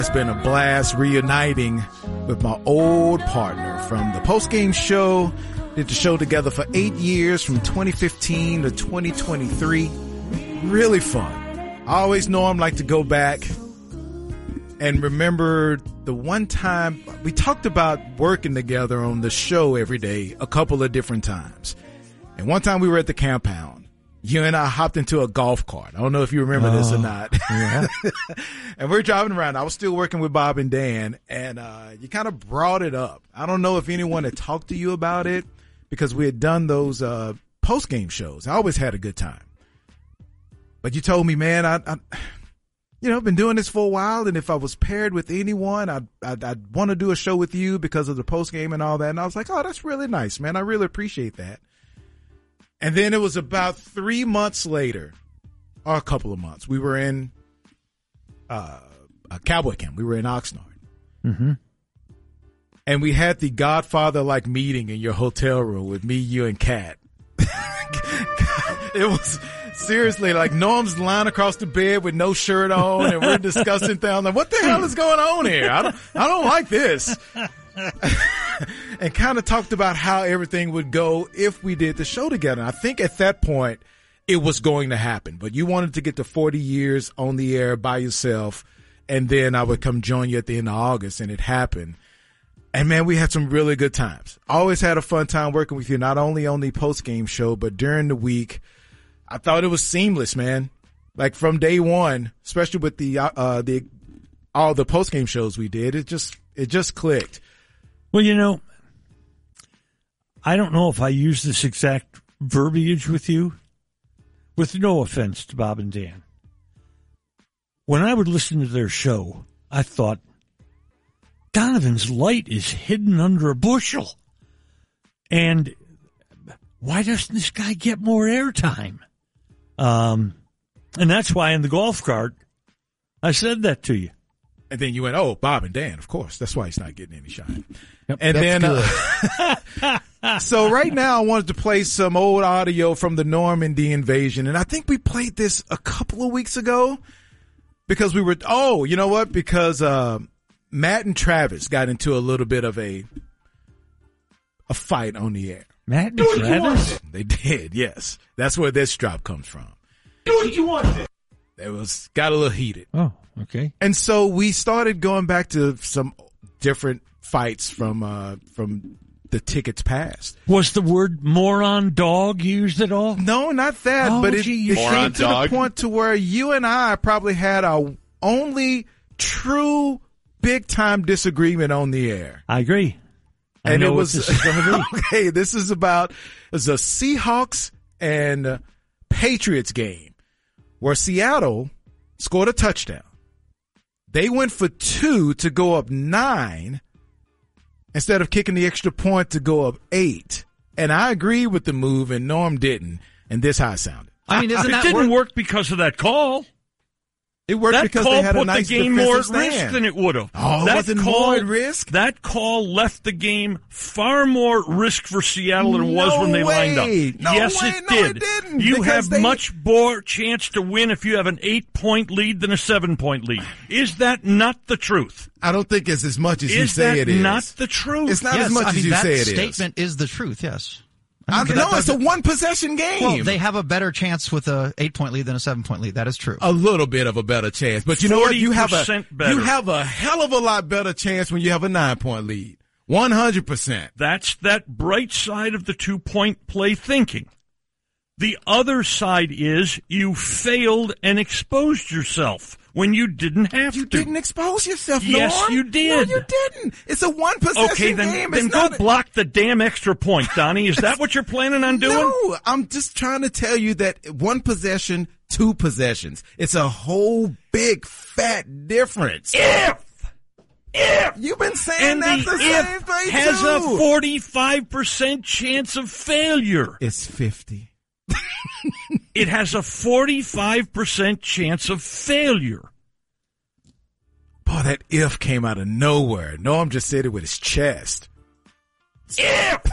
It's been a blast reuniting with my old partner from the post-game show. Did the show together for 8 years from 2015 to 2023. Really fun. I always know I'm like to go back and remember the one time we talked about working together on the show every day a couple of different times. And one time we were at the compound. You and I hopped into a golf cart. I don't know if you remember this or not. Yeah. And we're driving around. I was still working with Bob and Dan, and you kind of brought it up. I don't know if anyone had talked to you about it because we had done those post-game shows. I always had a good time. But you told me, man, I've been doing this for a while, and if I was paired with anyone, I'd want to do a show with you because of the post-game and all that. And I was like, oh, that's really nice, man. I really appreciate that. And then it was about 3 months later, or a couple of months, we were in a cowboy camp. We were in Oxnard. Mm-hmm. And we had the Godfather-like meeting in your hotel room with me, you, and Kat. It was seriously like Norm's lying across the bed with no shirt on, and we're discussing things. Like, what the hell is going on here? I don't like this. And kind of talked about how everything would go if we did the show together. And I think at that point it was going to happen, but you wanted to get to 40 years on the air by yourself. And then I would come join you at the end of August, and it happened. And man, we had some really good times. Always had a fun time working with you, not only on the post game show, but during the week. I thought it was seamless, man. Like from day one, especially with all the post game shows we did, it just clicked. Well, I don't know if I use this exact verbiage with you, with no offense to Bob and Dan. When I would listen to their show, I thought, Donovan's light is hidden under a bushel. And why doesn't this guy get more airtime? And that's why in the golf cart, I said that to you. And then you went, oh, Bob and Dan, of course. That's why he's not getting any shine. Yep, and then, so right now I wanted to play some old audio from the Normandy invasion. And I think we played this a couple of weeks ago because we were, you know what? Because, Matt and Travis got into a little bit of a fight on the air. Matt and Travis? They did, yes. That's where this drop comes from. Do what you want. It got a little heated. Oh, okay. And so we started going back to some different fights from the tickets past. Was the word moron dog used at all? No, not that. Oh, but it gee, came to the point to where you and I probably had our only true big-time disagreement on the air. I agree. I and know it was what this is going to be. Okay, this is about a Seahawks and Patriots game where Seattle scored a touchdown. They went for 2 to go up 9 instead of kicking the extra point to go up 8. And I agree with the move, and Norm didn't. And this how it sounded. I mean, It didn't work because of that call. It worked that because call they had put a nice the game more at defensive risk stand. than it would have. Oh, that wasn't more at risk? That call left the game far more risk for Seattle than it was when they lined up. Yes, it did. It didn't, you have much more chance to win if you have an 8-point lead than a 7-point lead. Is that not the truth? I don't think it's as much as you Is say that it is. not the truth? It's not as much as you say it is. That statement is the truth, yes. No, it's a one-possession game. Well, they have a better chance with a 8-point lead than a 7-point lead. That is true. A little bit of a better chance. But you know what? You have better. a hell of a lot better chance when you have a 9-point lead. 100%. That's that bright side of the 2-point play thinking. The other side is you failed and exposed yourself when you didn't have to. You didn't expose yourself, Norm. Yes, you did. No, you didn't. It's a one-possession game. Then go block the damn extra point, Donnie. Is that what you're planning on doing? No, I'm just trying to tell you that one possession, 2 possessions. It's a whole big fat difference. If you've been saying and that the the same thing has too. a 45% chance of failure. It's 50. It has a 45% chance of failure. Boy, that if came out of nowhere. Norm just said it with his chest. If!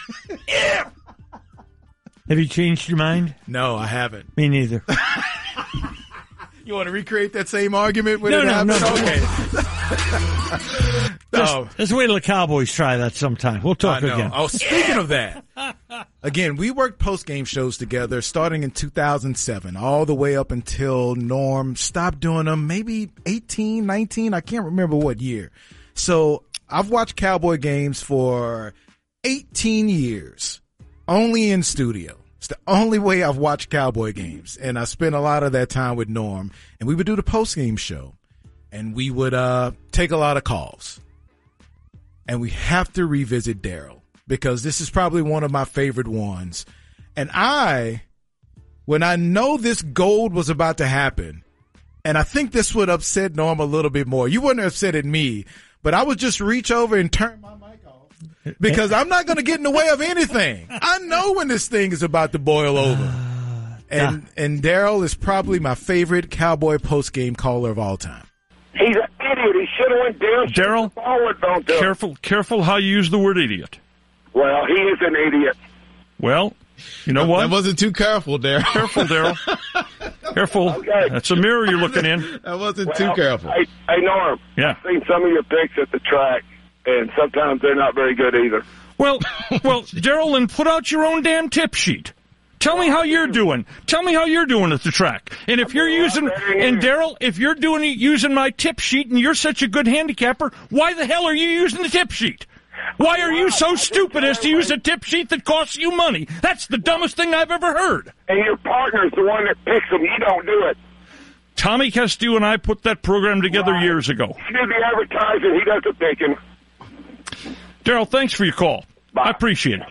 Have you changed your mind? No, I haven't. Me neither. You want to recreate that same argument? When No. Okay. Let's wait till the Cowboys try that sometime. We'll talk again. Oh, speaking of that, again, we worked post-game shows together starting in 2007 all the way up until Norm stopped doing them, maybe 18, 19, I can't remember what year. So I've watched Cowboy games for 18 years, only in studio. It's the only way I've watched Cowboy games, and I spent a lot of that time with Norm, and we would do the post-game show, and we would take a lot of calls. And we have to revisit Daryl because this is probably one of my favorite ones. And when I know this gold was about to happen, and I think this would upset Norm a little bit more. You wouldn't have upset me, but I would just reach over and turn my mic off because I'm not going to get in the way of anything. I know when this thing is about to boil over. And Daryl is probably my favorite Cowboy post-game caller of all time. He's an idiot. He should have went down. Daryl, careful how you use the word idiot. Well, he is an idiot. Well, you know what? That wasn't too careful, Daryl. Careful, Daryl. Careful. Okay. That's a mirror you're looking in. That wasn't too careful. Hey, Norm. Yeah. I've seen some of your picks at the track, and sometimes they're not very good either. Well, Daryl, then put out your own damn tip sheet. Tell me how you're doing. Tell me how you're doing at the track. And if you're Daryl, if you're using my tip sheet and you're such a good handicapper, why the hell are you using the tip sheet? Why are you so stupid as to use a tip sheet that costs you money? That's the dumbest thing I've ever heard. And your partner's the one that picks them. You don't do it. Tommy Castillo and I put that program together years ago. You do the advertising. He does the picking. Daryl, thanks for your call. Bye. I appreciate it.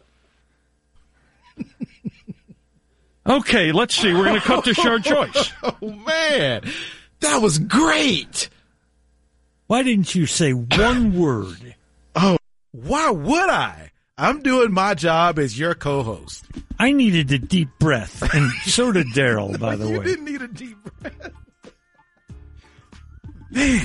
Okay, let's see. We're going to cut to Shard Choice. Oh, man. That was great. Why didn't you say one word? Oh, why would I? I'm doing my job as your co-host. I needed a deep breath, and so did Daryl, by the way. You didn't need a deep breath. Man.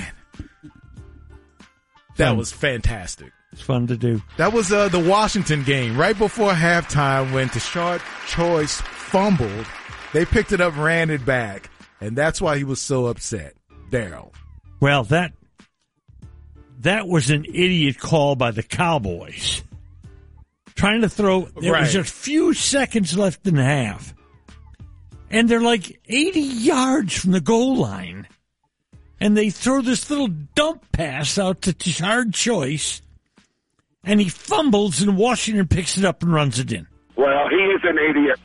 That was fantastic. It's fun to do. That was the Washington game right before halftime when Tashard Choice fumbled. They picked it up, ran it back, and that's why he was so upset. Daryl. Well, that was an idiot call by the Cowboys. Trying to throw, there was a few seconds left in the half, and they're like 80 yards from the goal line, and they throw this little dump pass out to Tashard Choice, and he fumbles, and Washington picks it up and runs it in. Well, he is an idiot.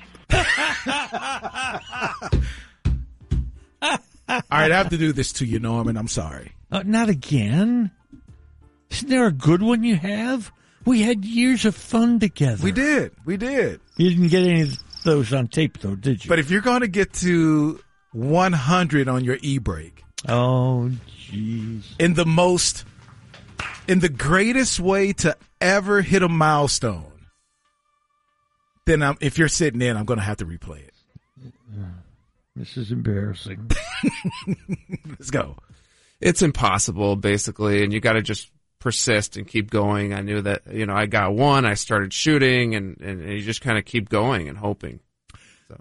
All right, I have to do this to you, Norman. I'm sorry. Not again. Isn't there a good one you have? We had years of fun together. We did. You didn't get any of those on tape, though, did you? But if you're going to get to 100 on your e-brake. Oh, jeez. In the greatest way to ever hit a milestone, then if you're sitting in, I'm going to have to replay it. This is embarrassing. Let's go. It's impossible, basically, and you got to just persist and keep going. I knew that, I got one, I started shooting, and you just kind of keep going and hoping. So,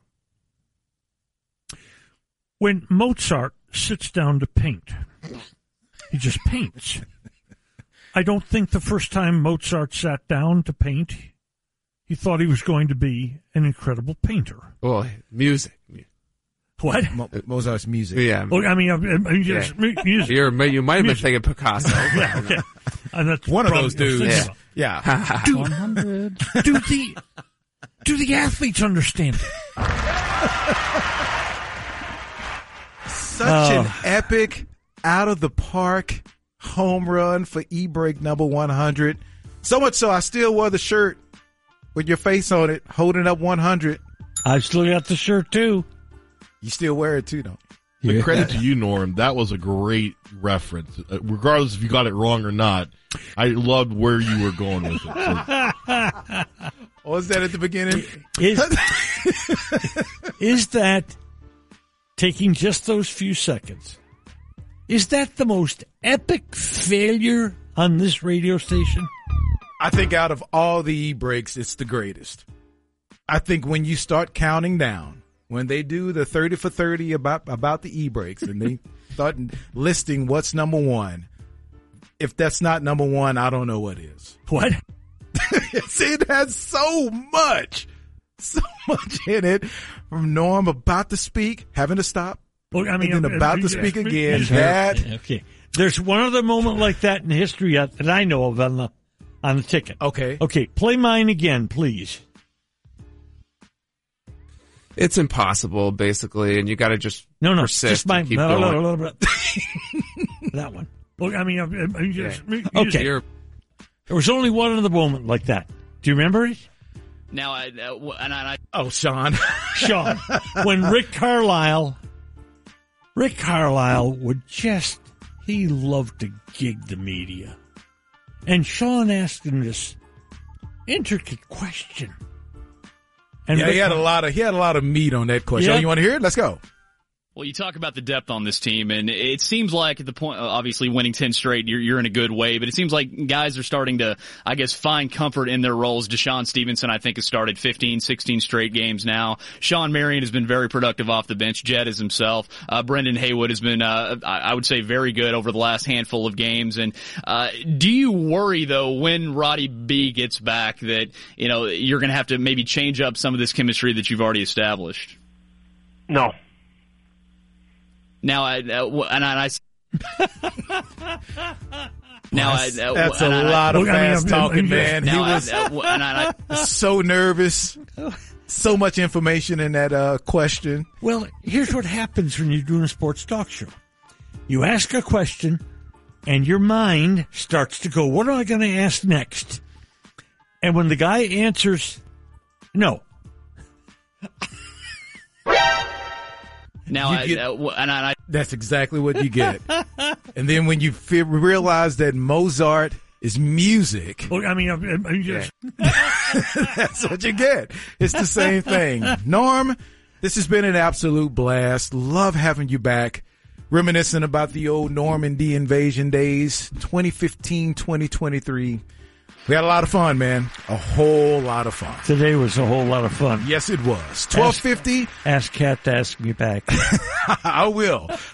when Mozart sits down to paint, he just paints. I don't think the first time Mozart sat down to paint, he thought he was going to be an incredible painter. Well, music. What? Mozart's music. Yeah. Well, I mean, just music. You might have been thinking Picasso. Yeah, okay. And that's one of those dudes. Yeah. Do the athletes understand it? Such an epic, out of the park home run for e-brake number 100. So much so I still wore the shirt with your face on it, holding up 100. I still got the shirt too. You still wear it too, don't you? Yeah. Credit to you, Norm. That was a great reference. Regardless if you got it wrong or not, I loved where you were going with it. So. What was that at the beginning? Is that, taking just those few seconds, is that the most epic failure on this radio station? I think out of all the e-brakes, it's the greatest. I think when you start counting down, when they do the 30 for 30 about the e-brakes and they start listing what's number one, if that's not number one, I don't know what is. What? See, it has so much in it. From Norm about to speak, having to stop, Well, I mean, and then about to speak again. Okay. There's one other moment like that in history that I know of on the ticket. Okay. Okay, play mine again, please. It's impossible, basically, and you got to just persist just mine. and keep going. That one. Well, I mean, Okay. There was only one other moment like that. Do you remember it? Now, Sean. Sean, when Rick Carlisle would he loved to gig the media. And Sean asked him this intricate question. And he had a lot of meat on that question. Yeah. Oh, you want to hear it? Let's go. well, you talk about the depth on this team, and it seems like at the point, obviously winning 10 straight, you're in a good way, but it seems like guys are starting to, I guess, find comfort in their roles. Deshaun Stevenson, I think, has started 15, 16 straight games now. Sean Marion has been very productive off the bench. Jed is himself. Brendan Haywood has been, I would say, very good over the last handful of games. And do you worry, though, when Roddy B gets back that, you're going to have to maybe change up some of this chemistry that you've already established? No. Now, that's a lot of fast talking, man. He was so nervous. So much information in that question. Well, here's what happens when you're doing a sports talk show. You ask a question, and your mind starts to go, what am I going to ask next? And when the guy answers, no. Now, that's exactly what you get. And then when you realize that Mozart is music, well, I mean, that's what you get. It's the same thing. Norm, this has been an absolute blast. Love having you back. Reminiscing about the old Normandy invasion days, 2015, 2023. We had a lot of fun, man. A whole lot of fun. Today was a whole lot of fun. Yes, it was. 12:50. Ask Kat to ask me back. I will.